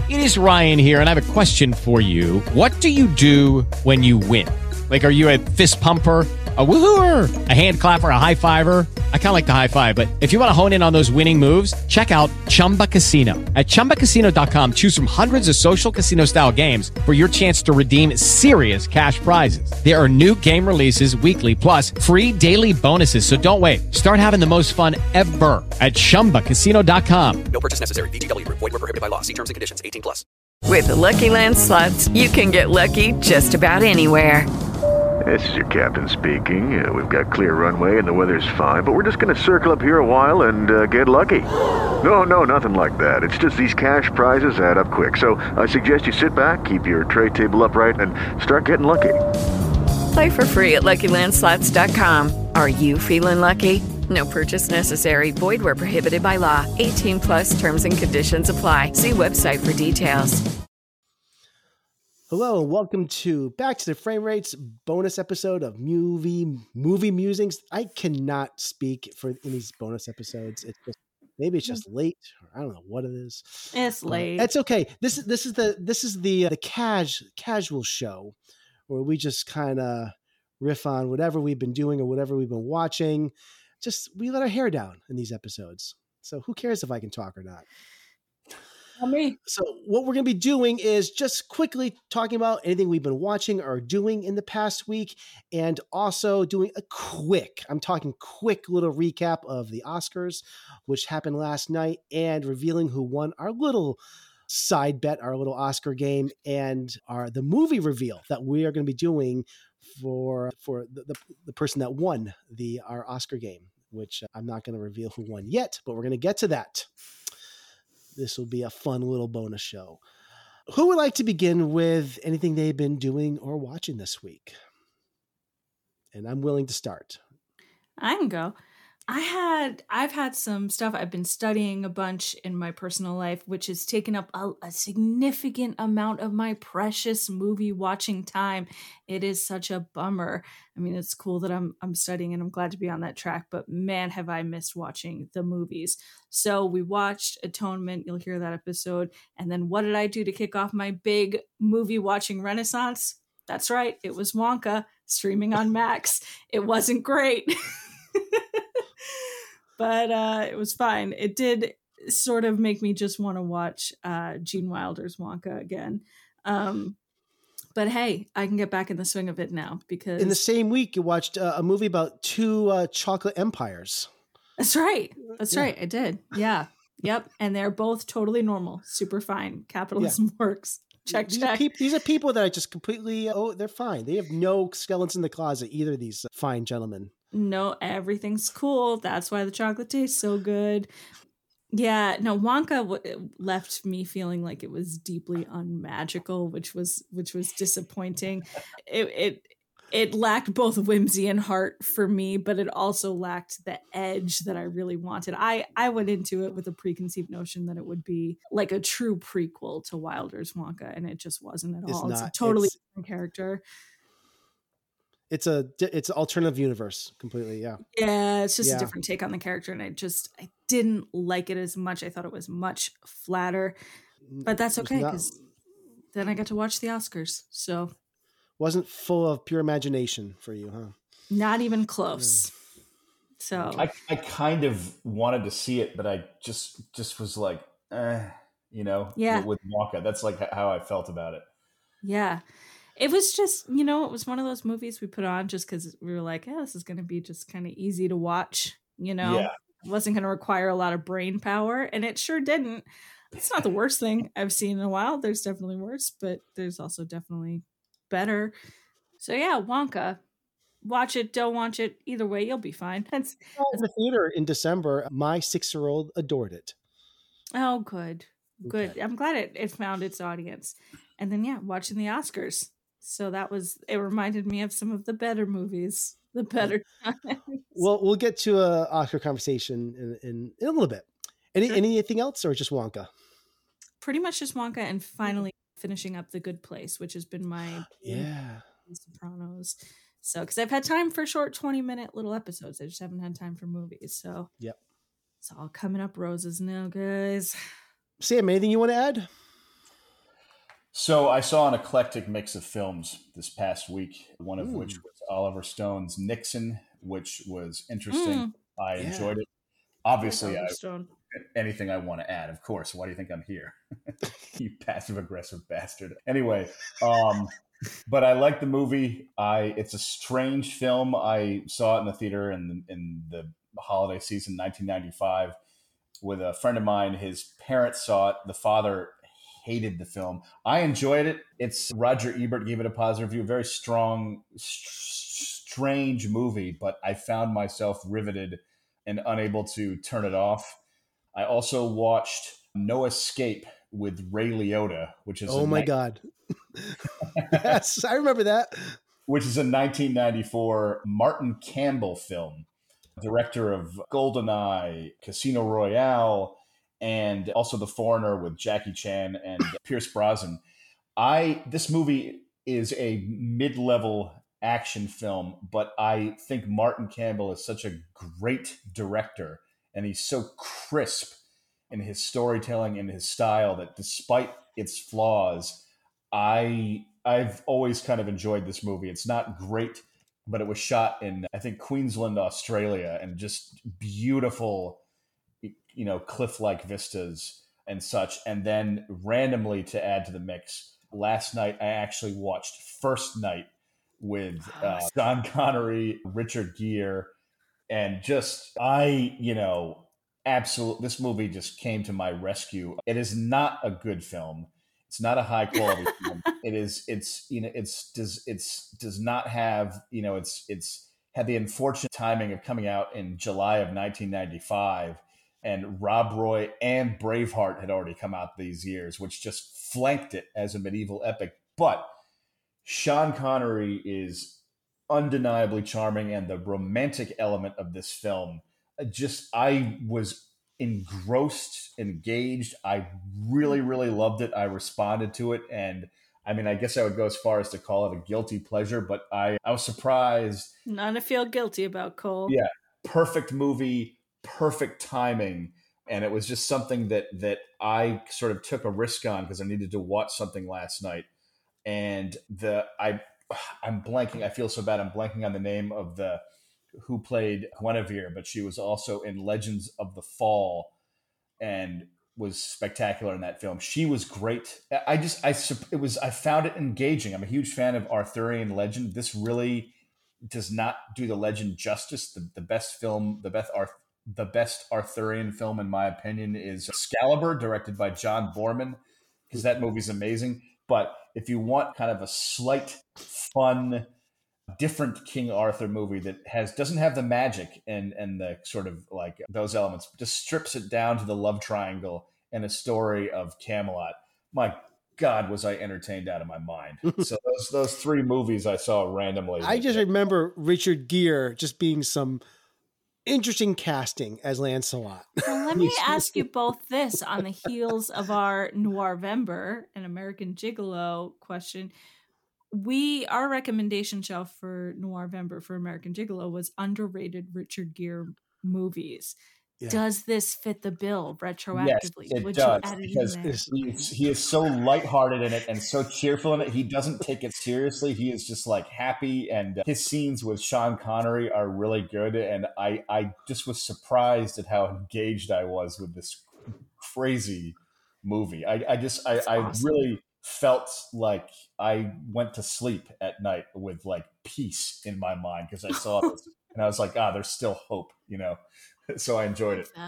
It is Ryan here, and I have a question for you. What do you do when you win? Like, are you a fist pumper, a woohooer, a hand clapper, a high fiver? I kind of like the high five, but if you want to hone in on those winning moves, check out Chumba Casino. At ChumbaCasino.com, choose from hundreds of social casino-style games for your chance to redeem serious cash prizes. There are new game releases weekly, plus free daily bonuses. So don't wait. Start having the most fun ever at ChumbaCasino.com. No purchase necessary. VGW Group. Void where prohibited by law. See terms and conditions. 18+. With the Lucky Land Slots, you can get lucky just about anywhere. This is your captain speaking. We've got clear runway and the weather's fine, but we're just going to circle up here a while and get lucky. No, nothing like that. It's just these cash prizes add up quick. So I suggest you sit back, keep your tray table upright, and start getting lucky. Play for free at LuckyLandSlots.com. Are you feeling lucky? No purchase necessary. Void where prohibited by law. 18+ terms and conditions apply. See website for details. Hello and welcome to Back to the Frame Rates bonus episode of movie musings. I cannot speak for in these bonus episodes. Maybe it's just late. Or I don't know what it is. It's late. It's okay. This is the casual show where we just kind of riff on whatever we've been doing or whatever we've been watching. Just we let our hair down in these episodes. So who cares if I can talk or not? Me. So what we're going to be doing is just quickly talking about anything we've been watching or doing in the past week, and also doing a quick little recap of the Oscars, which happened last night, and revealing who won our little side bet, our little Oscar game, and the movie reveal that we are going to be doing for the person that won our Oscar game, which I'm not going to reveal who won yet, but we're going to get to that. This will be a fun little bonus show. Who would like to begin with anything they've been doing or watching this week? And I'm willing to start. I can go. I've had some stuff. I've been studying a bunch in my personal life, which has taken up a significant amount of my precious movie watching time. It is such a bummer. I mean, it's cool that I'm studying and I'm glad to be on that track, but man, have I missed watching the movies. So we watched Atonement. You'll hear that episode. And then what did I do to kick off my big movie watching renaissance? That's right. It was Wonka streaming on Max. It wasn't great. But it was fine. It did sort of make me just want to watch Gene Wilder's Wonka again. But hey, I can get back in the swing of it now because... In the same week, you watched a movie about two chocolate empires. That's right. That's right. I did. Yeah. Yep. And they're both totally normal. Super fine. Capitalism works. Check. These are people that are just completely... they're fine. They have no skeletons in the closet, either of these fine gentlemen. No, everything's cool. That's why the chocolate tastes so good. Yeah, no, Wonka left me feeling like it was deeply unmagical, which was disappointing. It lacked both whimsy and heart for me, but it also lacked the edge that I really wanted. I went into it with a preconceived notion that it would be like a true prequel to Wilder's Wonka, and it just wasn't at all. It's a totally different character. It's an alternative universe completely. Yeah. Yeah. It's just a different take on the character. And I didn't like it as much. I thought it was much flatter, but that's okay. Because then I got to watch the Oscars. So wasn't full of pure imagination for you, huh? Not even close. Yeah. So I kind of wanted to see it, but I just was like, with Wonka. That's like how I felt about it. Yeah. It was just, it was one of those movies we put on just because we were like, this is going to be just kind of easy to watch, It wasn't going to require a lot of brain power, and it sure didn't. It's not the worst thing I've seen in a while. There's definitely worse, but there's also definitely better. So yeah, Wonka. Watch it, don't watch it. Either way, you'll be fine. That's in the theater in December. My 6-year-old adored it. Oh, good. Good. Okay. I'm glad it found its audience. And then, watching the Oscars. So it reminded me of some of the better movies, the better times. Well, we'll get to an Oscar conversation in a little bit. Anything else or just Wonka? Pretty much just Wonka, and finally finishing up The Good Place, which has been my Sopranos. So, because I've had time for short 20-minute little episodes. I just haven't had time for movies. So, yep. It's all coming up roses now, guys. Sam, anything you want to add? So I saw an eclectic mix of films this past week, one of which was Oliver Stone's Nixon, which was interesting. I enjoyed it. Obviously, anything I want to add, of course. Why do you think I'm here? You passive-aggressive bastard. Anyway, but I like the movie. It's a strange film. I saw it in the theater in the holiday season, 1995, with a friend of mine. His parents saw it. The father hated the film. I enjoyed it. It's Roger Ebert gave it a positive review. Very strong, strange movie, but I found myself riveted and unable to turn it off. I also watched No Escape with Ray Liotta, which is God. Yes, I remember that. Which is a 1994 Martin Campbell film, director of GoldenEye, Casino Royale, and also The Foreigner with Jackie Chan and Pierce Brosnan. This movie is a mid-level action film, but I think Martin Campbell is such a great director, and he's so crisp in his storytelling and his style that despite its flaws, I've always kind of enjoyed this movie. It's not great, but it was shot in, I think, Queensland, Australia, and just beautiful, cliff-like vistas and such. And then randomly, to add to the mix, last night I actually watched First Night with Sean Connery, Richard Gere, and absolutely, this movie just came to my rescue. It is not a good film. It's not a high quality film. It's does not have, it's had the unfortunate timing of coming out in July of 1995, and Rob Roy and Braveheart had already come out these years, which just flanked it as a medieval epic. But Sean Connery is undeniably charming, and the romantic element of this film, I was engrossed, engaged. I really, really loved it. I responded to it. And I mean, I guess I would go as far as to call it a guilty pleasure, but I was surprised. None to feel guilty about, Cole. Yeah. Perfect movie, perfect timing. And it was just something that I sort of took a risk on because I needed to watch something last night. And I'm blanking. I feel so bad. I'm blanking on the name of who played Guinevere, but she was also in Legends of the Fall and was spectacular in that film. She was great. I found it engaging. I'm a huge fan of Arthurian legend. This really does not do the legend justice. The best Arthurian film, in my opinion, is Excalibur, directed by John Boorman, because that movie's amazing. But if you want kind of a slight, fun, different King Arthur movie that doesn't have the magic and the sort of like those elements, just strips it down to the love triangle and a story of Camelot, my God, was I entertained out of my mind. So those three movies I saw randomly. I just remember Richard Gere just being some interesting casting as Lancelot. Well, let me ask you both this on the heels of our Noirvember and American Gigolo question. Our recommendation shelf for Noirvember for American Gigolo was underrated Richard Gere movies. Yeah. Does this fit the bill retroactively? Yes, it does, because he is so lighthearted in it and so cheerful in it. He doesn't take it seriously. He is just like happy, and his scenes with Sean Connery are really good. And I just was surprised at how engaged I was with this crazy movie. I awesome. Really felt like I went to sleep at night with like peace in my mind because I saw this and I was like, there's still hope, So I enjoyed it.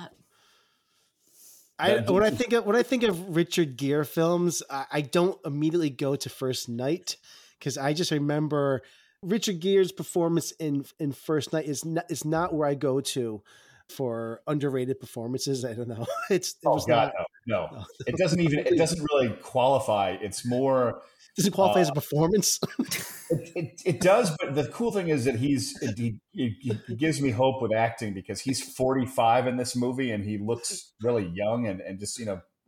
When I think of Richard Gere films, I don't immediately go to First Night because I just remember Richard Gere's performance in First Night is not where I go to for underrated performances. I don't know. No. It doesn't really qualify. It's more. Does it qualify as a performance? It does, but the cool thing is that he gives me hope with acting because he's 45 in this movie and he looks really young and just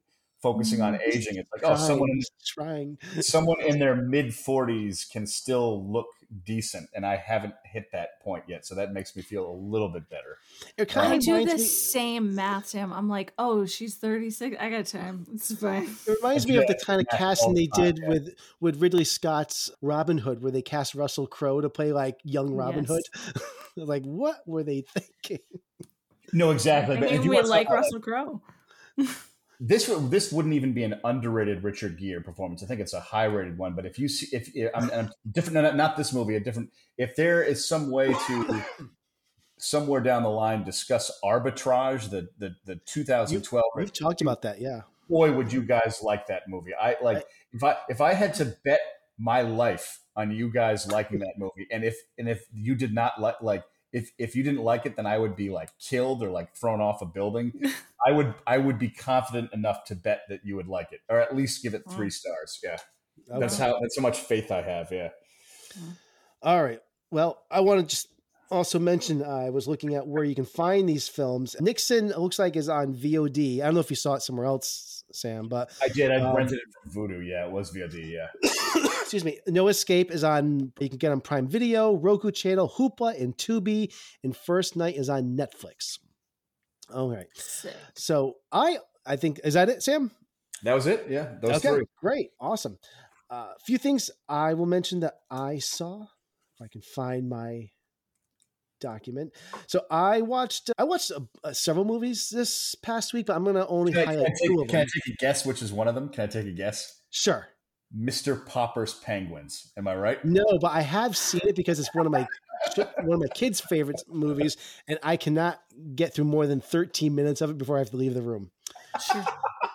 focusing on aging. It's like, trying. someone in their mid 40s can still look decent, and I haven't hit that point yet, so that makes me feel a little bit better. It kind I of do the same math, Sam. I'm like, oh, she's 36. I got time. It's fine. It reminds me of the kind of casting they did with Ridley Scott's Robin Hood, where they cast Russell Crowe to play like young Robin Hood. Like, what were they thinking? No, exactly. I But mean, we like Russell Crowe. This wouldn't even be an underrated Richard Gere performance. I think it's a high rated one. But if you see, if I'm different, not this movie, a different. If there is some way to somewhere down the line discuss Arbitrage, the 2012. We've talked about that, yeah. Boy, would you guys like that movie? If I had to bet my life on you guys liking that movie, and if you did not like. If you didn't like it, then I would be like killed or like thrown off a building. I would be confident enough to bet that you would like it, or at least give it 3 stars. Yeah, okay. That's how much faith I have. Yeah. All right. Well, I want to just also mention I was looking at where you can find these films. Nixon, it looks like, is on VOD. I don't know if you saw it somewhere else, Sam, but I did. I rented it from Vudu. Yeah, it was VOD. Yeah. Excuse me. No Escape is on. You can get on Prime Video, Roku Channel, Hoopla, and Tubi. And First Night is on Netflix. All right. Sick. So I think, is that it, Sam? That was it. Yeah, those 3. Great, awesome. A few things I will mention that I saw. If I can find my document. So I watched several movies this past week, but I'm going to only highlight 2 of them. Can I take a guess which is one of them? Can I take a guess? Sure. Mr. Popper's Penguins. Am I right? No, but I have seen it because it's one of my kids' favorite movies, and I cannot get through more than 13 minutes of it before I have to leave the room. Sure.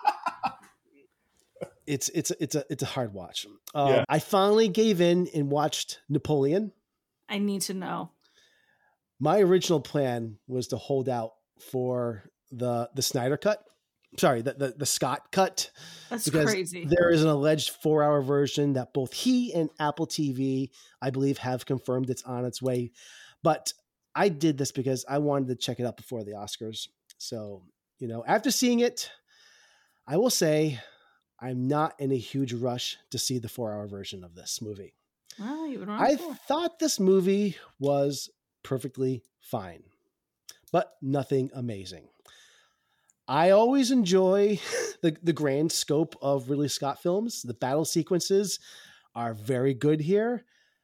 It's a hard watch. I finally gave in and watched Napoleon. I need to know. My original plan was to hold out for the Snyder cut. Sorry, the Scott cut. That's crazy. There is an alleged 4-hour version that both he and Apple TV, I believe, have confirmed it's on its way. But I did this because I wanted to check it out before the Oscars. So, after seeing it, I will say I'm not in a huge rush to see the 4-hour version of this movie. Well, you've been I thought this movie was perfectly fine, but nothing amazing. I always enjoy the grand scope of Ridley Scott films. The battle sequences are very good here.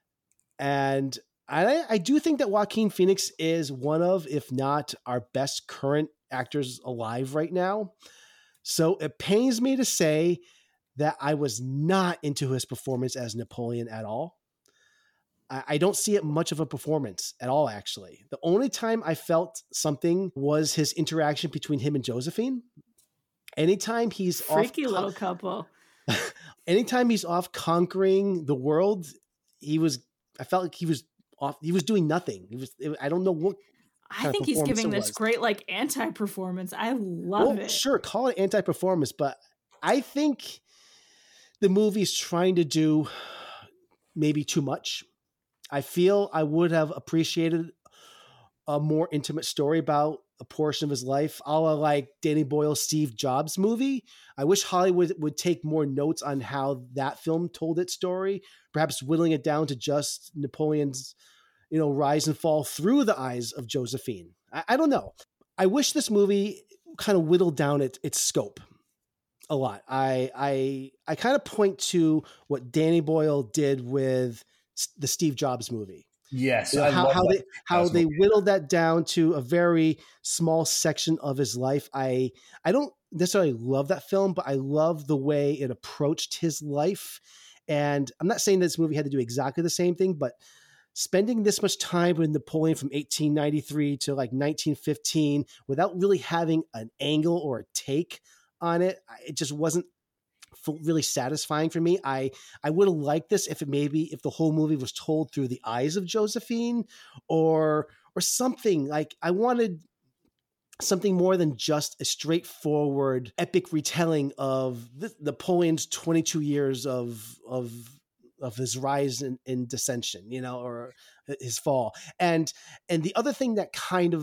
And I do think that Joaquin Phoenix is one of, if not our best current actors alive right now. So it pains me to say that I was not into his performance as Napoleon at all. I don't see it much of a performance at all, actually. The only time I felt something was his interaction between him and Josephine. Anytime he's freaky little couple. Anytime he's off conquering the world, I felt like he was off. He was doing nothing. I don't know what. I think he's giving this great anti-performance. I love it. Sure, call it anti-performance, but I think the movie's trying to do maybe too much. I feel I would have appreciated a more intimate story about a portion of his life, a la like Danny Boyle's Steve Jobs movie. I wish Hollywood would take more notes on how that film told its story, perhaps whittling it down to just Napoleon's, rise and fall through the eyes of Josephine. I don't know. I wish this movie kind of whittled down its scope a lot. I kind of point to what Danny Boyle did with the Steve Jobs movie. Yes. How they whittled that down to a very small section of his life. I don't necessarily love that film, but I love the way it approached his life. And I'm not saying this movie had to do exactly the same thing, but spending this much time with Napoleon from 1893 to 1915 without really having an angle or a take on it, it just wasn't really satisfying for me. I would have liked this if the whole movie was told through the eyes of Josephine or something. I wanted something more than just a straightforward epic retelling of Napoleon's 22 years of his rise and dissension, or his fall. And the other thing that kind of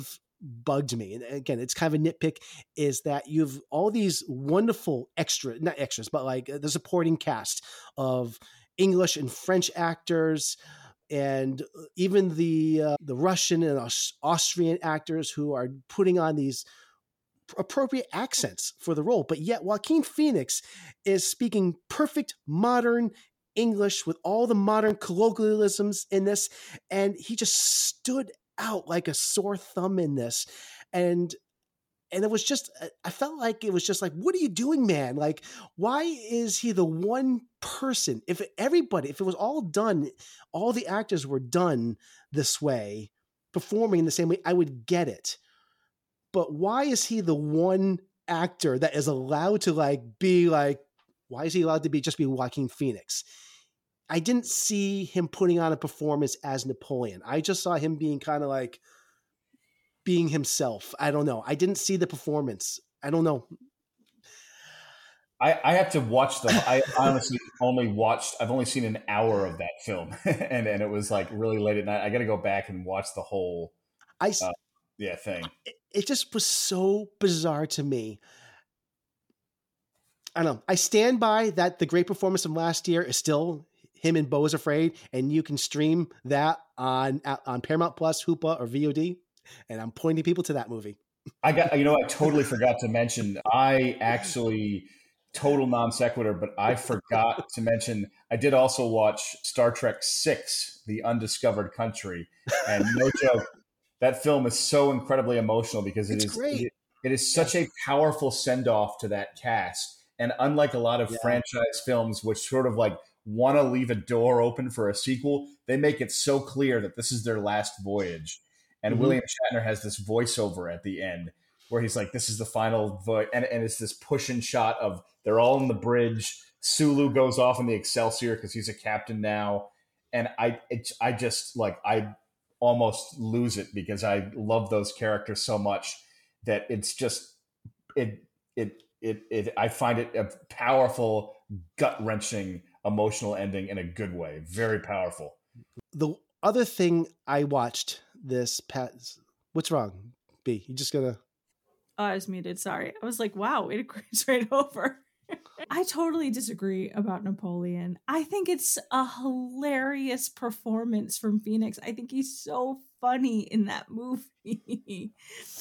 bugged me. And again, it's kind of a nitpick, is that you've all these wonderful not extras, but like the supporting cast of English and French actors, and even the Russian and Austrian actors who are putting on these appropriate accents for the role. But yet Joaquin Phoenix is speaking perfect modern English with all the modern colloquialisms in this. And he just stood out like a sore thumb in this. And it was just, I felt like it was just like, what are you doing, man? Like, why is he the one person? If it was all done, all the actors were done this way, performing in the same way, I would get it. But why is he the one actor that is allowed to why is he allowed to be Joaquin Phoenix? I didn't see him putting on a performance as Napoleon. I just saw him being kind of like being himself. I don't know. I didn't see the performance. I don't know. I have to watch I honestly I've only seen an hour of that film and it was like really late at night. I got to go back and watch the whole thing. It just was so bizarre to me. I don't know. I stand by that. The great performance from last year is still him in Beau is Afraid, and you can stream that on Paramount Plus, Hoopa, or VOD. And I'm pointing people to that movie. I totally forgot to mention, I actually, total non sequitur, but I forgot to mention, I did also watch Star Trek VI, The Undiscovered Country. And no joke, that film is so incredibly emotional because it is such a powerful send off to that cast. And unlike a lot of franchise films, which sort of like want to leave a door open for a sequel, they make it so clear that this is their last voyage. And William Shatner has this voiceover at the end where he's like, this is the final voyage. And it's this push and shot of they're all in the bridge. Sulu goes off in the Excelsior because he's a captain now. And I almost lose it because I love those characters so much that it's just, I find it a powerful, gut-wrenching, emotional ending in a good way. Very powerful. The other thing I watched this past, what's wrong, B? You just gonna? Oh, I was muted. Sorry. I was like, wow, it agrees right over. I totally disagree about Napoleon. I think it's a hilarious performance from Phoenix. I think he's so funny in that movie.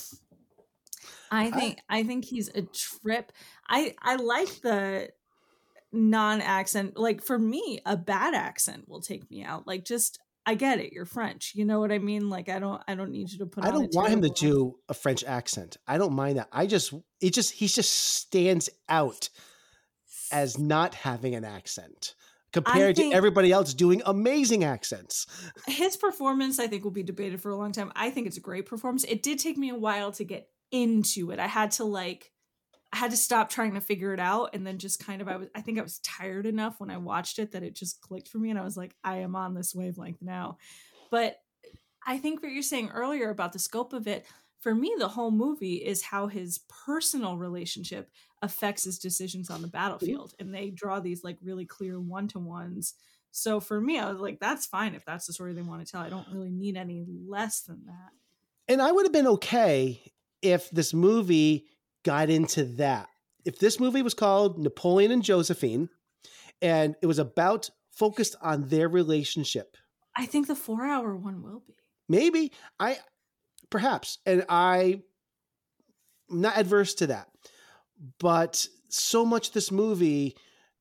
I think he's a trip. I like the non-accent. Like for me, a bad accent will take me out. Like just, I get it. You're French. You know what I mean? Like I don't need you to put. I don't want him to do a French accent. I don't mind that. He just stands out as not having an accent compared to everybody else doing amazing accents. His performance, I think, will be debated for a long time. I think it's a great performance. It did take me a while to get into it. I had to stop trying to figure it out, and then just kind of I think I was tired enough when I watched it that it just clicked for me, and I was like, I am on this wavelength now. But I think what you're saying earlier about the scope of it, for me, the whole movie is how his personal relationship affects his decisions on the battlefield, and they draw these like really clear one-to-ones. So for me, I was like, that's fine if that's the story they want to tell. I don't really need any less than that. And I would have been okay if this movie got into that. If this movie was called Napoleon and Josephine, and it was focused on their relationship. I think the 4-hour one will be. Maybe. Perhaps. And I'm not adverse to that. But so much this movie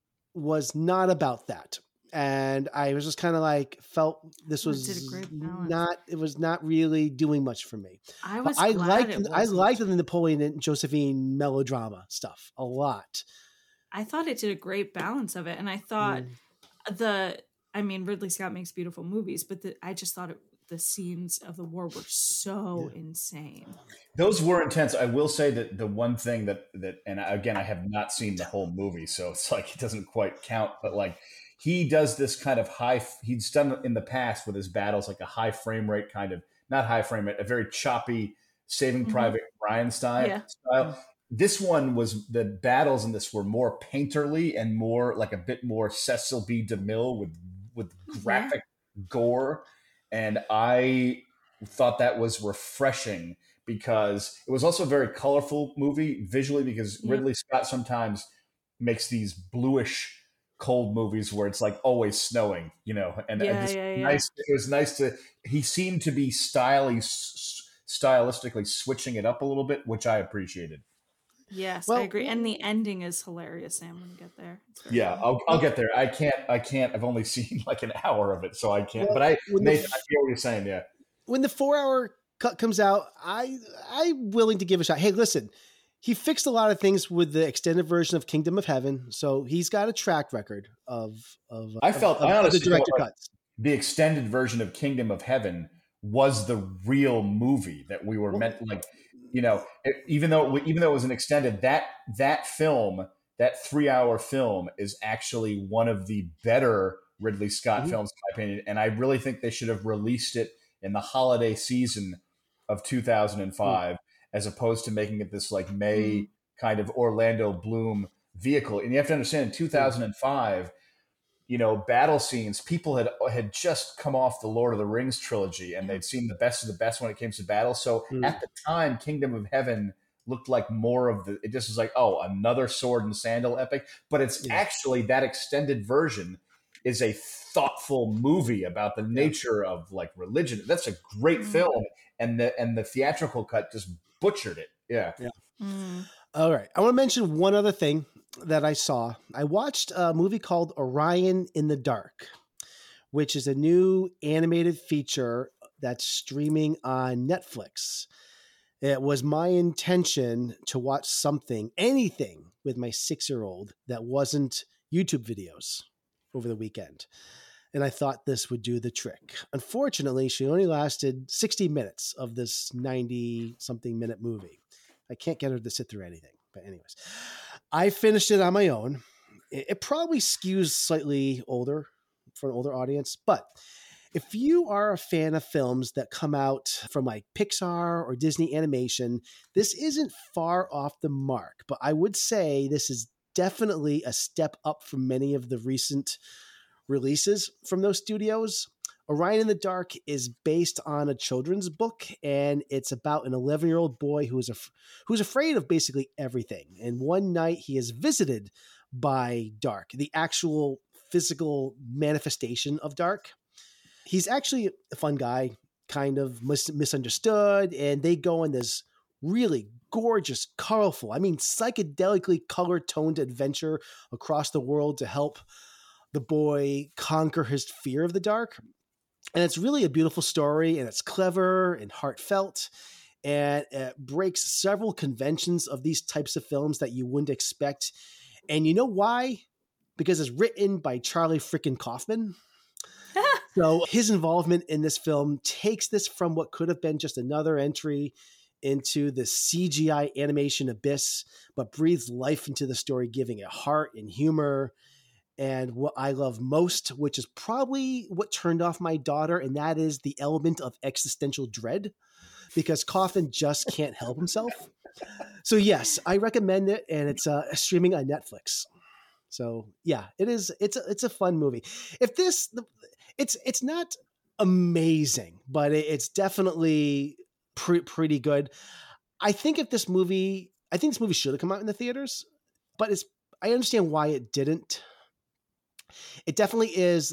was not about that. And I was just kind of like, felt this was not really doing much for me. I liked the Napoleon and Josephine melodrama stuff a lot. I thought it did a great balance of it. And I thought Ridley Scott makes beautiful movies, but I just thought the scenes of the war were so insane. Those were intense. I will say that the one thing that, and again, I have not seen the whole movie, so it's like, it doesn't quite count, but like, he does this kind of he's done in the past with his battles, like a high frame rate kind of, not high frame rate, a very choppy Saving Private Ryan style. This one the battles in this were more painterly and more like a bit more Cecil B. DeMille with graphic gore. And I thought that was refreshing because it was also a very colorful movie visually, because Ridley Scott sometimes makes these bluish cold movies where it's like always snowing, you know, and nice. It was nice to, he seemed to be stylistically switching it up a little bit, which I appreciated. Yes, I agree. And the ending is hilarious, Sam, when you get there. Yeah, I'll get there. I can't. I've only seen like an hour of it, so I can't. But Nathan, I hear what you're saying. Yeah. When the 4-hour cut comes out, I'm willing to give a shot. Hey, listen, he fixed a lot of things with the extended version of Kingdom of Heaven, so he's got a track record of the director cuts. The extended version of Kingdom of Heaven was the real movie that we were meant, like, you know, even though it was an extended, that film, that 3-hour film, is actually one of the better Ridley Scott films, in my opinion. And I really think they should have released it in the holiday season of 2005, as opposed to making it this like May kind of Orlando Bloom vehicle. And you have to understand, in 2005, you know, battle scenes, people had just come off the Lord of the Rings trilogy, and they'd seen the best of the best when it came to battle. So at the time, Kingdom of Heaven looked like more of the, it just was like, oh, another sword and sandal epic. But it's actually, that extended version is a thoughtful movie about the nature of like religion. That's a great film. And the theatrical cut just butchered it. Yeah. All right. I want to mention one other thing that I saw. I watched a movie called Orion in the Dark, which is a new animated feature that's streaming on Netflix. It was my intention to watch anything with my 6-year-old that wasn't YouTube videos over the weekend. And I thought this would do the trick. Unfortunately, she only lasted 60 minutes of this 90-something minute movie. I can't get her to sit through anything. But anyways, I finished it on my own. It probably skews slightly older for an older audience. But if you are a fan of films that come out from like Pixar or Disney Animation, this isn't far off the mark. But I would say this is definitely a step up from many of the recent releases from those studios. Orion in the Dark is based on a children's book, and it's about an 11-year-old boy who's afraid of basically everything. And one night he is visited by Dark, the actual physical manifestation of Dark. He's actually a fun guy, kind of misunderstood, and they go on this really gorgeous, colorful, psychedelically color-toned adventure across the world to help the boy conquer his fear of the dark. And it's really a beautiful story, and it's clever and heartfelt, and it breaks several conventions of these types of films that you wouldn't expect. And you know why? Because it's written by Charlie frickin' Kaufman. So his involvement in this film takes this from what could have been just another entry into the CGI animation abyss, but breathes life into the story, giving it heart and humor. And what I love most, which is probably what turned off my daughter, and that is the element of existential dread, because Kaufman just can't help himself. So yes, I recommend it, and it's streaming on Netflix. So yeah, it is. It's a fun movie. It's not amazing, but it's definitely pretty good. I think this movie should have come out in the theaters, but I understand why it didn't. It definitely is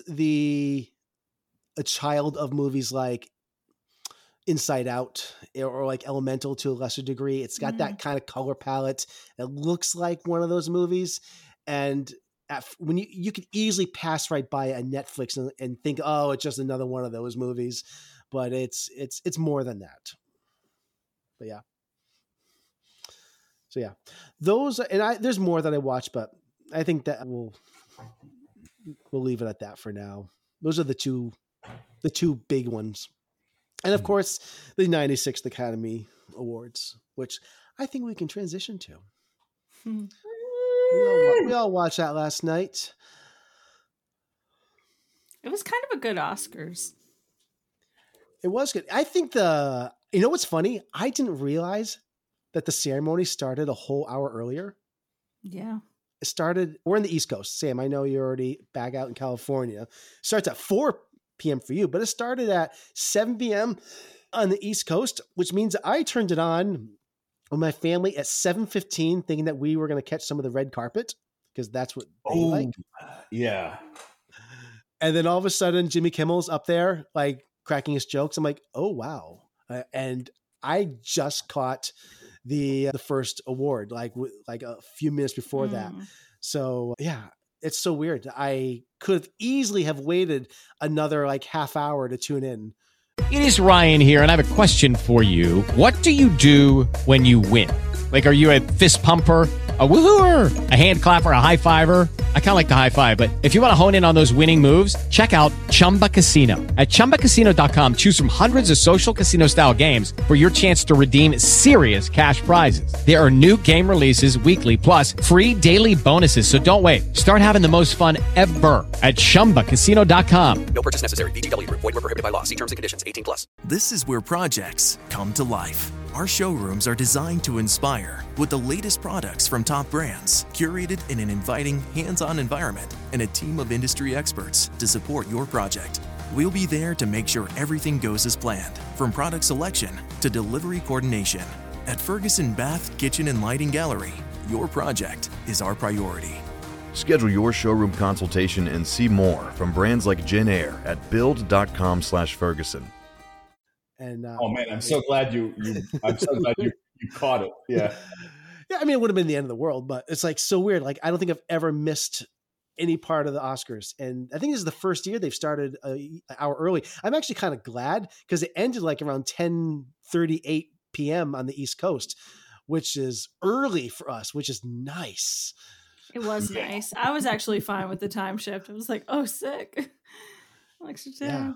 a child of movies like Inside Out or like Elemental to a lesser degree. It's got that kind of color palette. It looks like one of those movies. And when you could easily pass right by a Netflix and think, oh, it's just another one of those movies. But it's more than that. But yeah. So yeah, there's more that I watched, but I think that we'll leave it at that for now. Those are the two big ones. And of course, the 96th Academy Awards, which I think we can transition to. We all watched that last night. It was kind of a good Oscars. It was good. I think you know what's funny? I didn't realize that the ceremony started a whole hour earlier. Yeah. It started, we're in the East Coast. Sam, I know you're already back out in California. It starts at 4 p.m. for you, but it started at 7 p.m. on the East Coast, which means I turned it on with my family at 7:15, thinking that we were going to catch some of the red carpet because that's what they like. Yeah. And then all of a sudden, Jimmy Kimmel's up there, like cracking his jokes. I'm like, oh wow! And I just caught the first award, like a few minutes before that. So yeah, it's so weird. I could have easily have waited another like half hour to tune in. It is Ryan here, and I have a question for you. What do you do when you win? Like, are you a fist pumper, a woohooer, a hand clapper, a high fiver? I kind of like the high five, but if you want to hone in on those winning moves, check out Chumba Casino. At ChumbaCasino.com, choose from hundreds of social casino style games for your chance to redeem serious cash prizes. There are new game releases weekly, plus free daily bonuses. So don't wait. Start having the most fun ever at ChumbaCasino.com. No purchase necessary. VGW Group. Void where prohibited by law. See terms and conditions. 18+. This is where projects come to life. Our showrooms are designed to inspire with the latest products from top brands, curated in an inviting, hands-on environment, and a team of industry experts to support your project. We'll be there to make sure everything goes as planned, from product selection to delivery coordination. At Ferguson Bath, Kitchen, and Lighting Gallery, your project is our priority. Schedule your showroom consultation and see more from brands like Genair at build.com/Ferguson. And oh man, I'm so glad you caught it. Yeah. Yeah, I mean, it would have been the end of the world, but it's like so weird. Like, I don't think I've ever missed any part of the Oscars. And I think this is the first year they've started an hour early. I'm actually kind of glad because it ended like around 10:38 p.m. on the East Coast, which is early for us, which is nice. It was nice. I was actually fine with the time shift. I was like, oh, sick. Extra time. Yeah.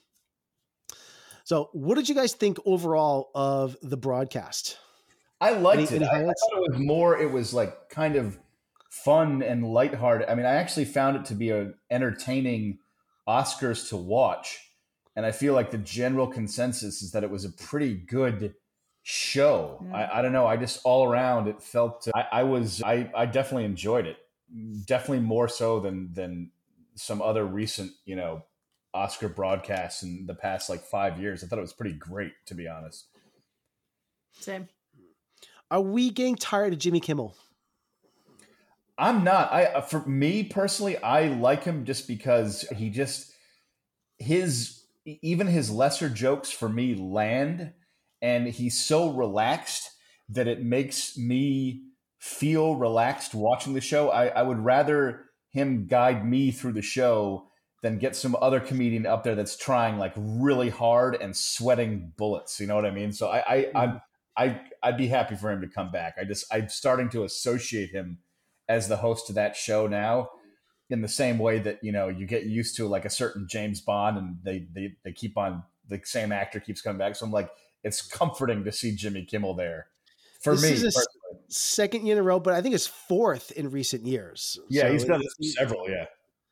So what did you guys think overall of the broadcast? I liked it. I thought it was more, it was like kind of fun and lighthearted. I mean, I actually found it to be an entertaining Oscars to watch. And I feel like the general consensus is that it was a pretty good show. Yeah. I don't know. I just all around, it felt, I definitely enjoyed it. Definitely more so than some other recent, Oscar broadcasts in the past like 5 years. I thought it was pretty great, to be honest. Same. Are we getting tired of Jimmy Kimmel? I'm not. For me personally, I like him just because even his lesser jokes for me land, and he's so relaxed that it makes me feel relaxed watching the show. I would rather him guide me through the show than get some other comedian up there that's trying like really hard and sweating bullets. You know what I mean? So I'd be happy for him to come back. I'm starting to associate him as the host of that show now, in the same way that, you get used to like a certain James Bond and they keep on, the same actor keeps coming back. So I'm like, it's comforting to see Jimmy Kimmel there. For me, this is second year in a row, but I think it's fourth in recent years. Yeah, so he's done several. Yeah.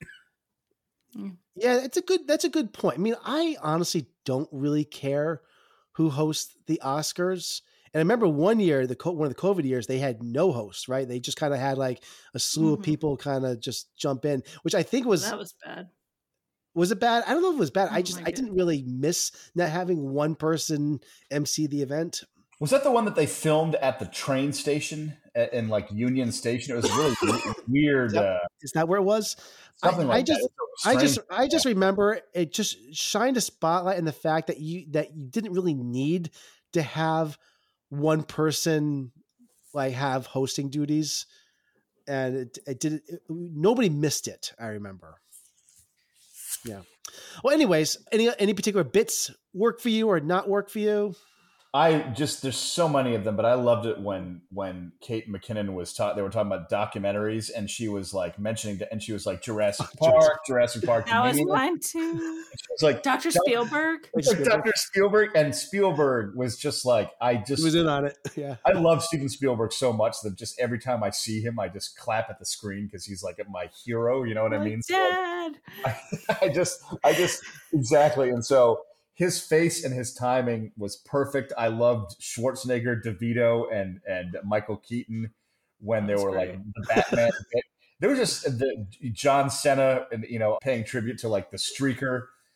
Yeah, that's a good point. I mean, I honestly don't really care who hosts the Oscars. And I remember one year, one of the COVID years, they had no host, right? They just kind of had like a slew of people kind of just jump in, which I think that was bad. Was it bad? I don't know if it was bad. I didn't really miss not having one person MC the event. Was that the one that they filmed at the train station in like Union Station? It was really weird. Is that where it was? Something like that. I just remember it just shined a spotlight in the fact that you didn't really need to have one person like have hosting duties, and nobody missed it. I remember. Yeah. Well, anyways, any particular bits work for you or not work for you? There's so many of them, but I loved it when Kate McKinnon they were talking about documentaries, and she was like mentioning and she was like Jurassic Park. That was mine too. She was like Dr. Spielberg. Dr. Spielberg, and Spielberg was just like, he was in on it. Yeah. I love Steven Spielberg so much that just every time I see him, I just clap at the screen because he's like my hero. You know what I mean? Dad. So I just exactly. And so his face and his timing was perfect. I loved Schwarzenegger, DeVito, and Michael Keaton when they were like the Batman. There was just the John Cena and paying tribute to like the streaker.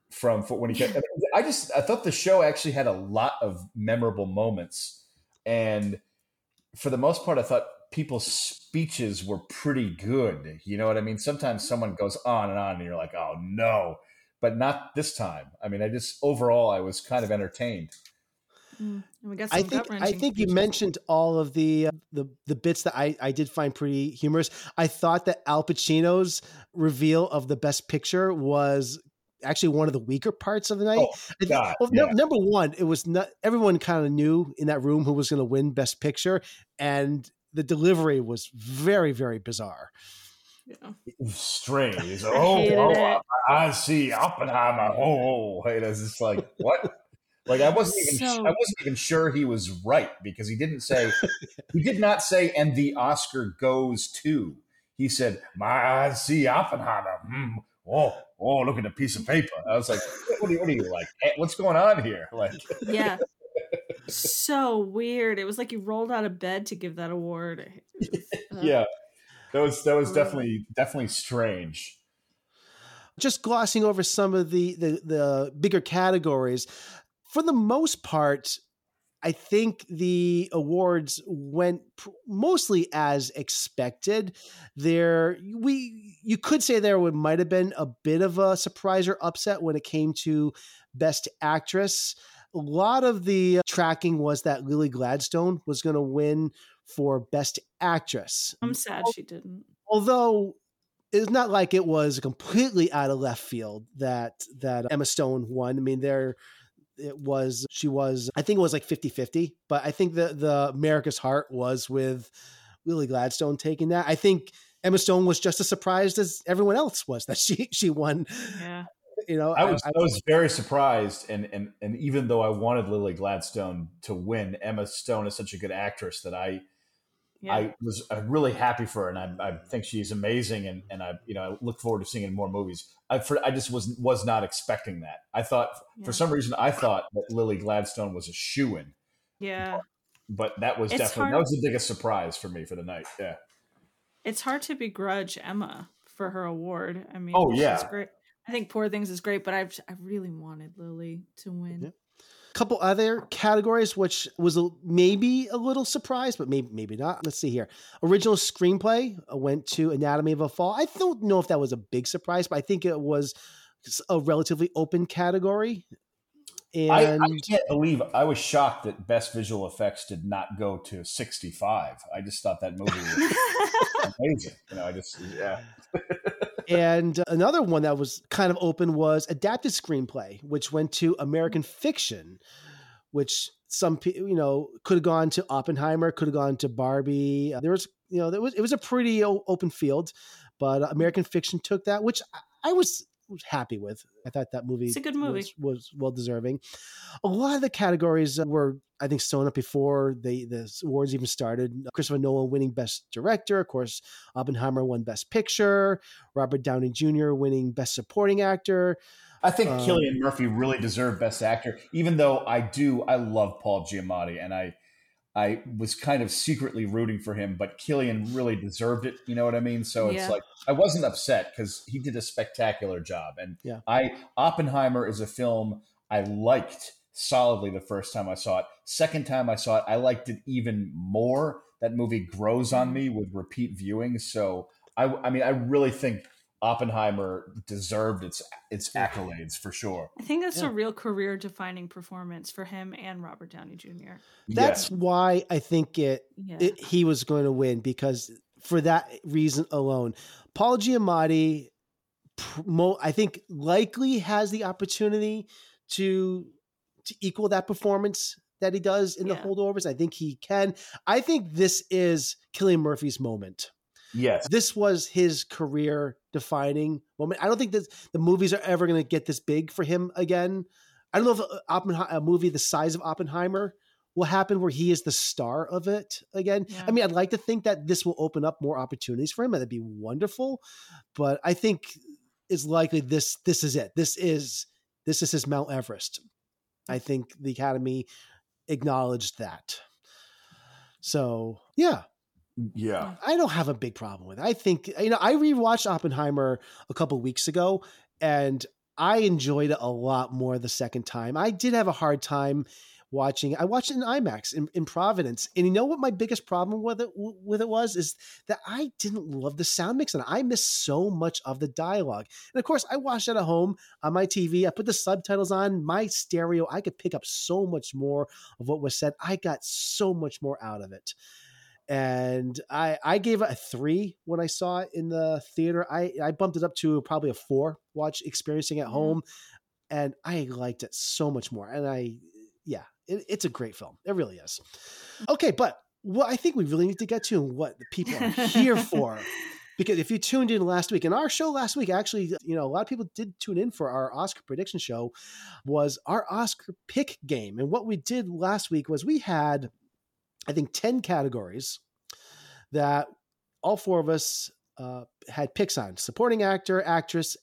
from when he. I thought the show actually had a lot of memorable moments, and for the most part, I thought people's speeches were pretty good. You know what I mean? Sometimes someone goes on, and you're like, oh no, but not this time. I mean, overall, I was kind of entertained. And we got some I think you mentioned all of the bits that I did find pretty humorous. I thought that Al Pacino's reveal of the Best Picture was actually one of the weaker parts of the night. Number one, it was not everyone kind of knew in that room who was going to win Best Picture, and the delivery was very, very bizarre. Yeah. Strange. I see Oppenheimer. It's just like, what? Like I wasn't even sure he was right, because he did not say, and the Oscar goes to. He said, I see Oppenheimer. Oh, look at the piece of paper. I was like, what are you like? What's going on here? Like, yeah. So weird. It was like you rolled out of bed to give that award. Yeah. That was definitely strange. Just glossing over some of the bigger categories. For the most part, I think the awards went mostly as expected. You could say there might have been a bit of a surprise or upset when it came to Best Actress. A lot of the tracking was that Lily Gladstone was going to win for Best Actress. I'm sad she didn't. Although it's not like it was completely out of left field that Emma Stone won. I mean, she was, I think it was like 50-50, but I think the America's Heart was with Lily Gladstone taking that. I think Emma Stone was just as surprised as everyone else was that she won. Yeah. You know, I was very surprised, and even though I wanted Lily Gladstone to win, Emma Stone is such a good actress that I was really happy for her, and I think she's amazing, and I look forward to seeing her in more movies. I just was not expecting that. I thought for some reason that Lily Gladstone was a shoo-in. Yeah, but that was definitely the biggest surprise for me for the night. Yeah, it's hard to begrudge Emma for her award. I mean, she's great. I think Poor Things is great, but I really wanted Lily to win. Yeah. Couple other categories, which was maybe a little surprise, but maybe not. Let's see here. Original screenplay went to Anatomy of a Fall. I don't know if that was a big surprise, but I think it was a relatively open category. And I can't believe I was shocked that Best Visual Effects did not go to 65. I just thought that movie was amazing. And another one that was kind of open was adapted screenplay, which went to American Fiction, which some people, could have gone to Oppenheimer, could have gone to Barbie. It was a pretty open field, but American Fiction took that, which I was happy with. I thought that movie, it's a good movie. Was well deserving. A lot of the categories were, I think, sewn up before the awards even started. Christopher Nolan winning Best Director. Of course, Oppenheimer won Best Picture. Robert Downey Jr. winning Best Supporting Actor. I think Cillian Murphy really deserved Best Actor, even though I love Paul Giamatti, and I was kind of secretly rooting for him, but Cillian really deserved it. You know what I mean? So it's like, I wasn't upset because he did a spectacular job. And Oppenheimer is a film I liked solidly the first time I saw it. Second time I saw it, I liked it even more. That movie grows on me with repeat viewing. So I really think Oppenheimer deserved its accolades for sure. I think that's a real career-defining performance for him and Robert Downey Jr. That's why I think he was going to win, because for that reason alone, Paul Giamatti, I think, likely has the opportunity to equal that performance that he does in The Holdovers. I think he can. I think this is Cillian Murphy's moment. Yes. This was his career-defining moment. I don't think that the movies are ever going to get this big for him again. I don't know if a movie the size of Oppenheimer will happen where he is the star of it again. Yeah. I mean, I'd like to think that this will open up more opportunities for him. That'd be wonderful. But I think it's likely this is it. This is his Mount Everest. I think the Academy acknowledged that. So, yeah. Yeah. I don't have a big problem with it. I think, I rewatched Oppenheimer a couple of weeks ago, and I enjoyed it a lot more the second time. I did have a hard time watching. I watched it in IMAX in Providence. And you know what my biggest problem with it was? Is that I didn't love the sound mix and I missed so much of the dialogue. And of course, I watched it at home on my TV. I put the subtitles on my stereo. I could pick up so much more of what was said. I got so much more out of it. And I gave it a 3 when I saw it in the theater. I bumped it up to probably a 4 experiencing at home. And I liked it so much more. And it's a great film. It really is. Okay, but what I think we really need to get to and what the people are here for, because if you tuned in last week, and our show last week, actually, a lot of people did tune in for our Oscar prediction show, was our Oscar pick game. And what we did last week was we had, I think, 10 categories that all 4 of us had picks on: supporting actor, actress,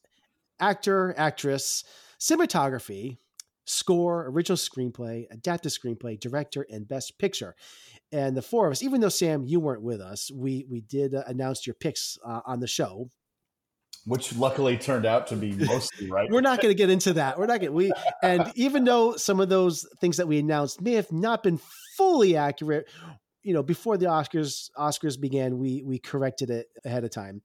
cinematography, score, original screenplay, adapted screenplay, director, and best picture. And the 4 of us, even though Sam, you weren't with us, we did announce your picks on the show, which luckily turned out to be mostly right. We're not going to get into that. And even though some of those things that we announced may have not been fully accurate, before the Oscars began, we corrected it ahead of time.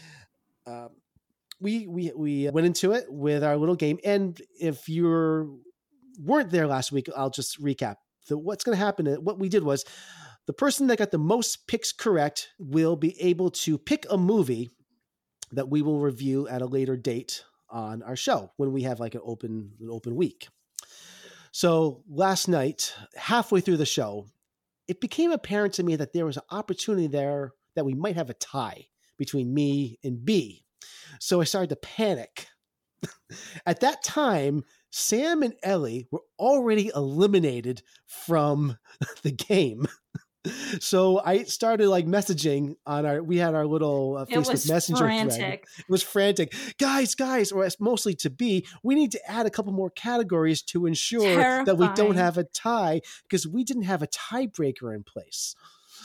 We went into it with our little game. And if you weren't there last week, I'll just recap. What's going to happen, what we did was the person that got the most picks correct will be able to pick a movie that we will review at a later date on our show when we have like an open week. So last night, halfway through the show, it became apparent to me that there was an opportunity there that we might have a tie between me and B. So I started to panic. At that time, Sam and Ellie were already eliminated from the game. So I started messaging on we had our little Facebook Messenger thread. It was frantic. Guys, or mostly to B, we need to add a couple more categories to ensure that we don't have a tie, because we didn't have a tiebreaker in place.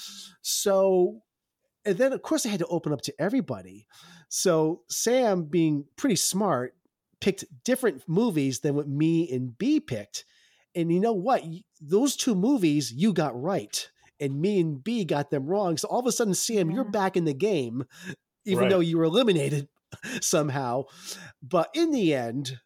So, and then of course I had to open up to everybody. So Sam, being pretty smart, picked different movies than what me and B picked. And you know what? Those 2 movies you got right. And me and B got them wrong. So all of a sudden, Sam, you're back in the game, even though you were eliminated somehow. But in the end,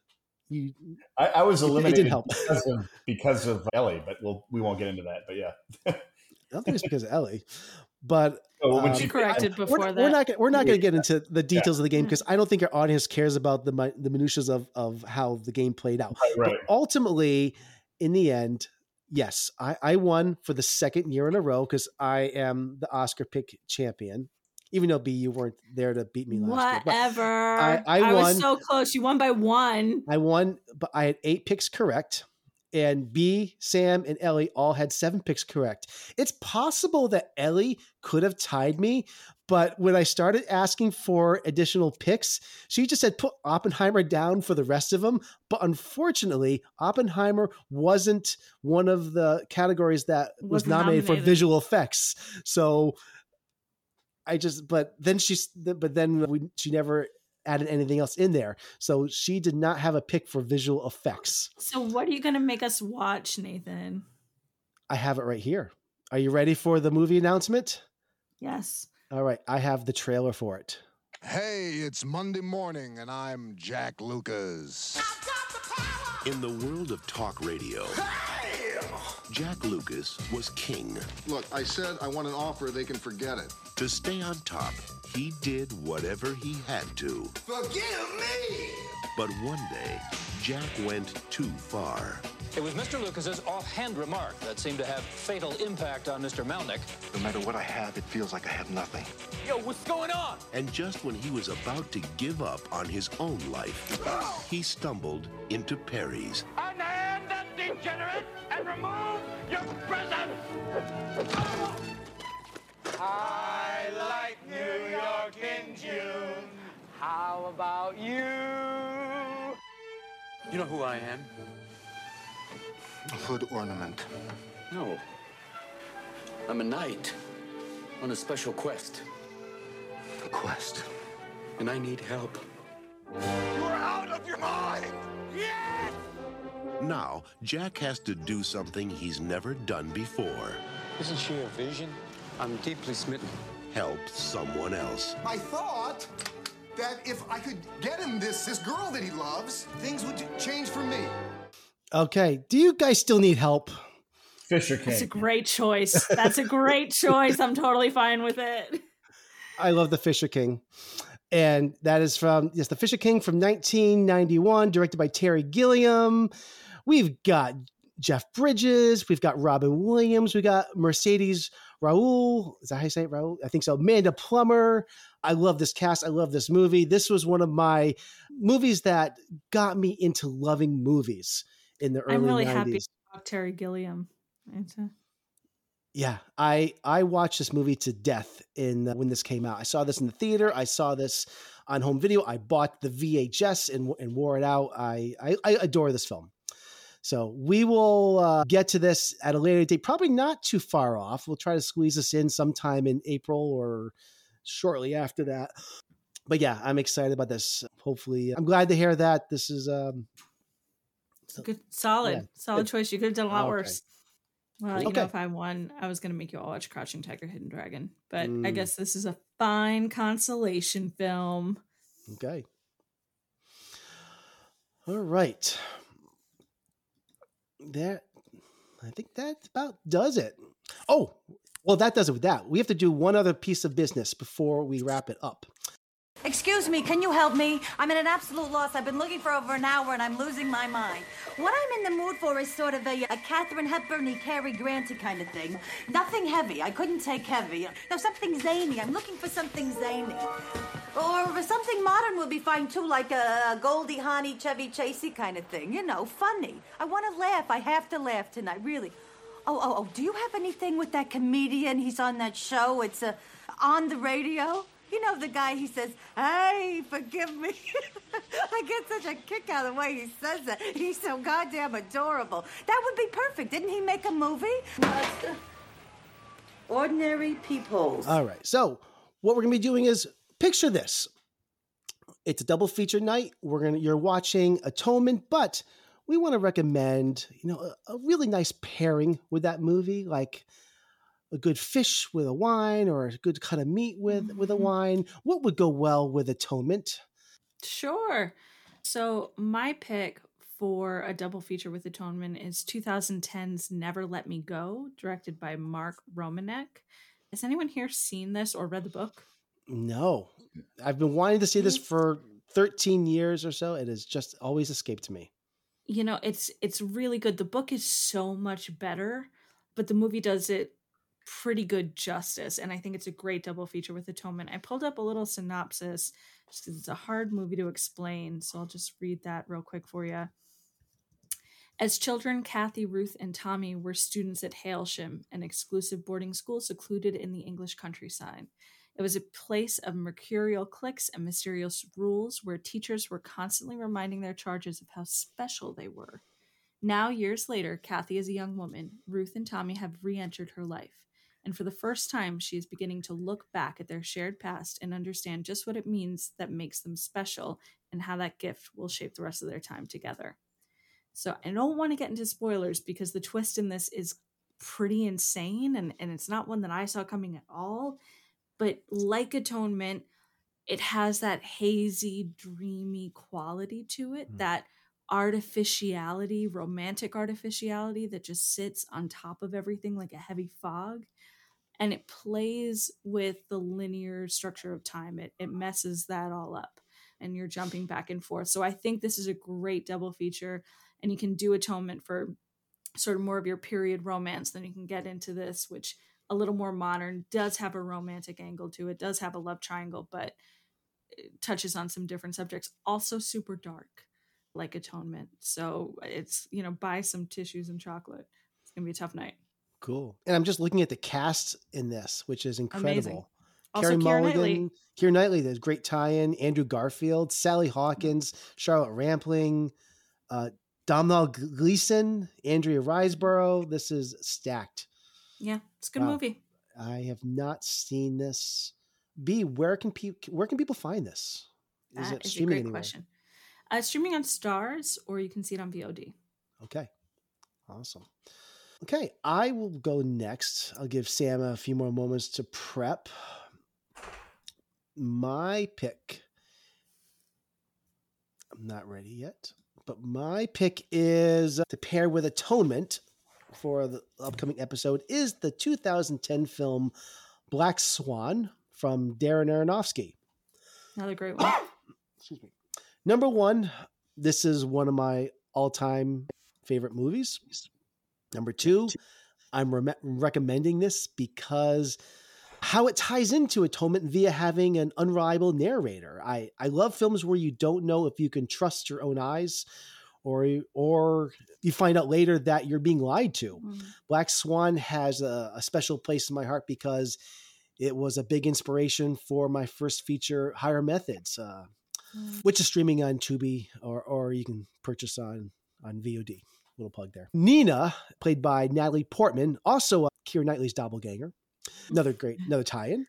I was eliminated because of Ellie, but we won't get into that. But yeah, I don't think it's because of Ellie. But when she corrected before that, we're not going to get into the details of the game, because I don't think our audience cares about the minutiae of how the game played out. Right. But ultimately, in the end, yes, I won for the second year in a row, because I am the Oscar pick champion. Even though B, you weren't there to beat me last year. Whatever. I won. Was so close. You won by 1. I won, but I had 8 picks correct. And B, Sam, and Ellie all had 7 picks correct. It's possible that Ellie could have tied me, but when I started asking for additional picks, she just said put Oppenheimer down for the rest of them. But unfortunately, Oppenheimer wasn't one of the categories that was nominated for visual effects. So she never added anything else in there. So she did not have a pick for visual effects. So what are you going to make us watch, Nathan? I have it right here. Are you ready for the movie announcement? Yes. All right. I have the trailer for it. Hey, it's Monday morning and I'm Jack Lucas. In the world of talk radio, Jack Lucas was king. Look, I said I want an offer, they can forget it. To stay on top, he did whatever he had to. Forgive me! But one day, Jack went too far. It was Mr. Lucas's offhand remark that seemed to have fatal impact on Mr. Malnick. No matter what I have, it feels like I have nothing. Yo, what's going on? And just when he was about to give up on his own life, he stumbled into Perry's. Unhand that degenerate and remove your presence! I like New York in June. How about you? You know who I am? A hood ornament. No. I'm a knight on a special quest. A quest? And I need help. You're out of your mind! Now, Jack has to do something he's never done before. Isn't she a vision? I'm deeply smitten. Help someone else. I thought that if I could get him this girl that he loves, things would change for me. Okay. Do you guys still need help? Fisher King. That's a great choice. That's a great choice. I'm totally fine with it. I love The Fisher King. And that is from, yes, The Fisher King from 1991, directed by Terry Gilliam. We've got Jeff Bridges. We've got Robin Williams. We got Mercedes Raoul. Is that how you say it, Raoul? I think so. Amanda Plummer. I love this cast. I love this movie. This was one of my movies that got me into loving movies in the early 90s. I'm really happy about Terry Gilliam. Yeah, I watched this movie to death when this came out. I saw this in the theater. I saw this on home video. I bought the VHS and wore it out. I adore this film. So we will get to this at a later date, probably not too far off. We'll try to squeeze this in sometime in April or shortly after that. But yeah, I'm excited about this. Hopefully, I'm glad to hear that. This is good, solid good. choice. You could have done a lot Okay. worse. Well, you know, if I won, I was going to make you all watch Crouching Tiger, Hidden Dragon. But I guess this is a fine consolation film. Okay. All right. I think that about does it. Oh, well, that does it with that. We have to do one other piece of business before we wrap it up. Excuse me, can you help me? I'm in an absolute loss. I've been looking for over an hour and I'm losing my mind. What I'm in the mood for is sort of a Katharine Hepburn-y, Cary Grant-y kind of thing. Nothing heavy. I couldn't take heavy. No, something zany. I'm looking for something zany. Or something modern would be fine too, like a Goldie Hawn, Chevy Chasey kind of thing. You know, funny. I want to laugh. I have to laugh tonight, really. Oh, do you have anything with that comedian? He's on that show. It's on the radio. You know the guy, he says, hey, forgive me. I get such a kick out of the way he says that. He's so goddamn adorable. That would be perfect. Didn't he make a movie? Ordinary Peepholes. All right. So what we're going to be doing is picture this. It's a double feature night. You're watching Atonement, but we want to recommend, a really nice pairing with that movie, like a good fish with a wine or a good cut of meat with a wine. What would go well with Atonement? Sure. So my pick for a double feature with Atonement is 2010's Never Let Me Go, directed by Mark Romanek. Has anyone here seen this or read the book? No. I've been wanting to see this for 13 years or so. It has just always escaped me. It's really good. The book is so much better, but the movie does it pretty good justice, and I think it's a great double feature with Atonement. I pulled up a little synopsis just because it's a hard movie to explain, so I'll just read that real quick for you. As children, Kathy, Ruth, and Tommy were students at Hailsham, an exclusive boarding school secluded in the English countryside. It was a place of mercurial cliques and mysterious rules where teachers were constantly reminding their charges of how special they were. Now, years later, Kathy is a young woman. Ruth and Tommy have re-entered her life. And for the first time, she is beginning to look back at their shared past and understand just what it means that makes them special and how that gift will shape the rest of their time together. So I don't want to get into spoilers because the twist in this is pretty insane and it's not one that I saw coming at all. But like Atonement, it has that hazy, dreamy quality to it, that artificiality, romantic artificiality that just sits on top of everything like a heavy fog. And it plays with the linear structure of time. It messes that all up and you're jumping back and forth. So I think this is a great double feature, and you can do Atonement for sort of more of your period romance. Then you can get into this, which a little more modern, does have a romantic angle to it, does have a love triangle, but it touches on some different subjects. Also super dark, like Atonement. So it's, buy some tissues and chocolate. It's going to be a tough night. Cool. And I'm just looking at the cast in this, which is incredible. Amazing. Also, Keira Knightley, there's great tie-in. Andrew Garfield, Sally Hawkins, Charlotte Rampling, Domhnall Gleeson, Andrea Riseborough. This is stacked. Yeah, it's a good movie. I have not seen this. B, where can people find this? Is it streaming anywhere? Question. Streaming on Stars, or you can see it on VOD. Okay. Awesome. Okay, I will go next. I'll give Sam a few more moments to prep. My pick, I'm not ready yet, but my pick is to pair with Atonement for the upcoming episode is the 2010 film Black Swan from Darren Aronofsky. Another great one. Excuse me. Number one, this is one of my all-time favorite movies. Number two, I'm recommending this because how it ties into Atonement via having an unreliable narrator. I love films where you don't know if you can trust your own eyes or you find out later that you're being lied to. Black Swan has a special place in my heart because it was a big inspiration for my first feature, Higher Methods, which is streaming on Tubi or you can purchase on VOD. Little plug there. Nina, played by Natalie Portman, also Keira Knightley's doppelganger. Another tie-in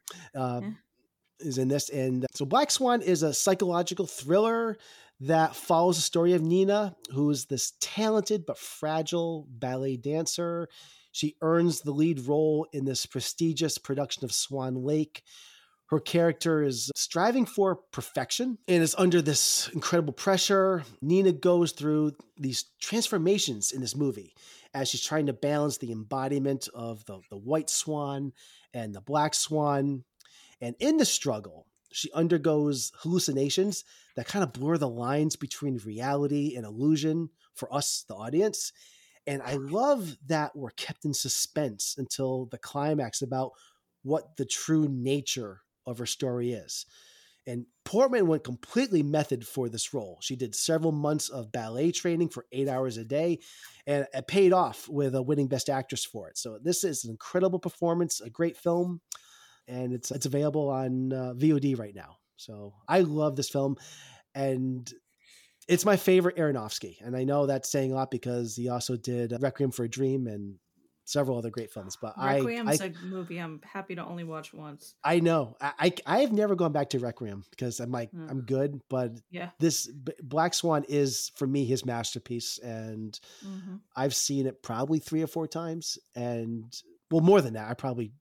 is in this. And so Black Swan is a psychological thriller that follows the story of Nina, who is this talented but fragile ballet dancer. She earns the lead role in this prestigious production of Swan Lake. Her character is striving for perfection and is under this incredible pressure. Nina goes through these transformations in this movie as she's trying to balance the embodiment of the white swan and the black swan. And in the struggle, she undergoes hallucinations that kind of blur the lines between reality and illusion for us, the audience. And I love that we're kept in suspense until the climax about what the true nature of her story is. And Portman went completely method for this role. She did several months of ballet training for 8 hours a day, and it paid off with a winning Best Actress for it. So this is an incredible performance, a great film, and it's available on VOD right now. So I love this film, and it's my favorite Aronofsky. And I know that's saying a lot because he also did Requiem for a Dream and several other great films, but Requiem's a movie I'm happy to only watch once. I know. I've never gone back to Requiem because I'm like, I'm good, but this Black Swan is for me his masterpiece, and I've seen it probably 3 or 4 times, and well, more than that, I probably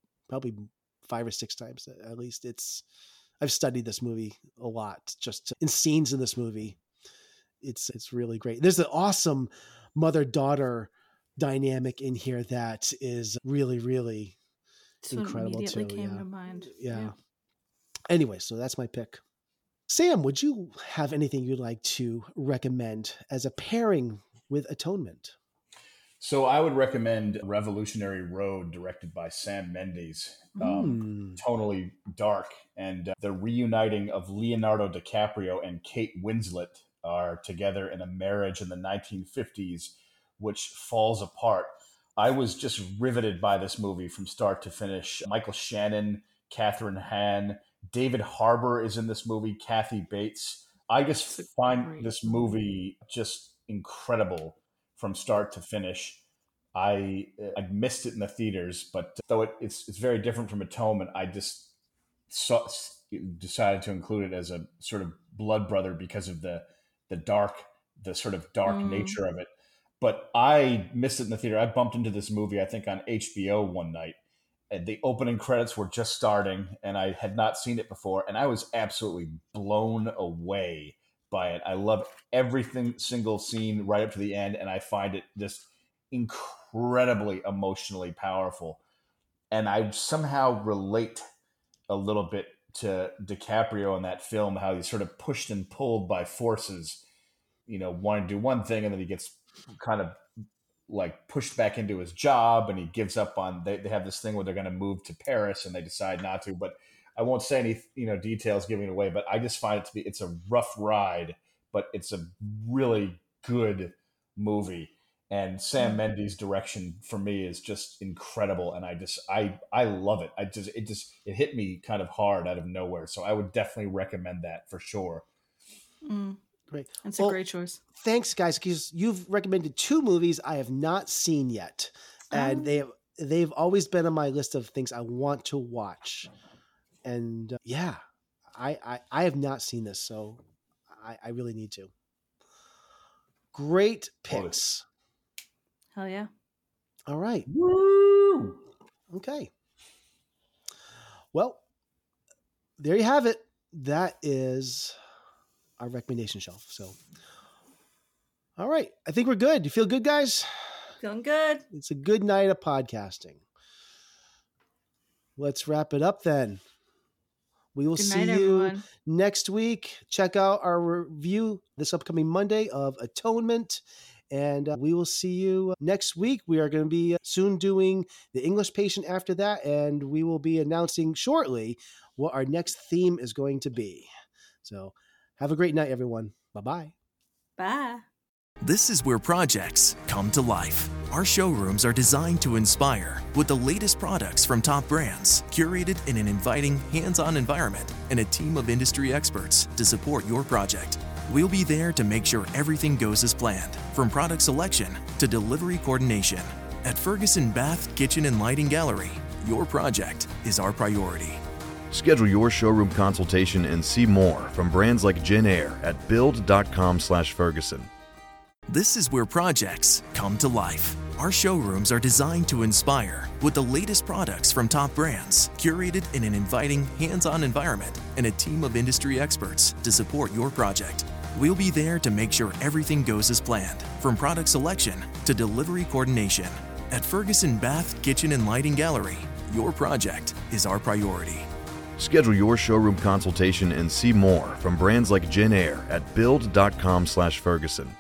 5 or 6 times at least. I've studied this movie a lot, just in scenes in this movie. It's really great. There's an awesome mother-daughter dynamic in here that is really, really incredible too. Came to mind. Yeah. Anyway, so that's my pick. Sam, would you have anything you'd like to recommend as a pairing with Atonement? So I would recommend Revolutionary Road, directed by Sam Mendes. Tonally dark, and the reuniting of Leonardo DiCaprio and Kate Winslet are together in a marriage in the 1950s, which falls apart. I was just riveted by this movie from start to finish. Michael Shannon, Catherine Hahn, David Harbour is in this movie, Kathy Bates. I just find this movie just incredible from start to finish. I missed it in the theaters, but though it's very different from Atonement, I just decided to include it as a sort of blood brother because of the sort of dark nature of it. But I missed it in the theater. I bumped into this movie, I think, on HBO one night. And the opening credits were just starting, and I had not seen it before. And I was absolutely blown away by it. I love single scene right up to the end, and I find it just incredibly emotionally powerful. And I somehow relate a little bit to DiCaprio in that film, how he's sort of pushed and pulled by forces, wanting to do one thing, and then he gets kind of like pushed back into his job, and he gives up on, they have this thing where they're going to move to Paris and they decide not to, but I won't say any, details giving it away, but I just find it's a rough ride, but it's a really good movie. And Sam Mendes' direction for me is just incredible. And I love it. It hit me kind of hard out of nowhere. So I would definitely recommend that for sure. Great. That's a great choice. Thanks, guys, because you've recommended 2 movies I have not seen yet. And they've always been on my list of things I want to watch. And I have not seen this, so I really need to. Great picks. Hell yeah. All right. Woo! Okay. Well, there you have it. That is our recommendation shelf. So, all right. I think we're good. You feel good, guys? Feeling good. It's a good night of podcasting. Let's wrap it up then. We will see you next week. Check out our review this upcoming Monday of Atonement. And we will see you next week. We are going to be soon doing The English Patient after that. And we will be announcing shortly what our next theme is going to be. So have a great night, everyone. Bye-bye. Bye. This is where projects come to life. Our showrooms are designed to inspire with the latest products from top brands, curated in an inviting, hands-on environment, and a team of industry experts to support your project. We'll be there to make sure everything goes as planned, from product selection to delivery coordination. At Ferguson Bath, Kitchen, and Lighting Gallery, your project is our priority. Schedule your showroom consultation and see more from brands like Jin Air at build.com/Ferguson. This is where projects come to life. Our showrooms are designed to inspire with the latest products from top brands, curated in an inviting, hands-on environment, and a team of industry experts to support your project. We'll be there to make sure everything goes as planned, from product selection to delivery coordination. At Ferguson Bath, Kitchen, and Lighting Gallery, your project is our priority. Schedule your showroom consultation and see more from brands like Jin Air at build.com/Ferguson.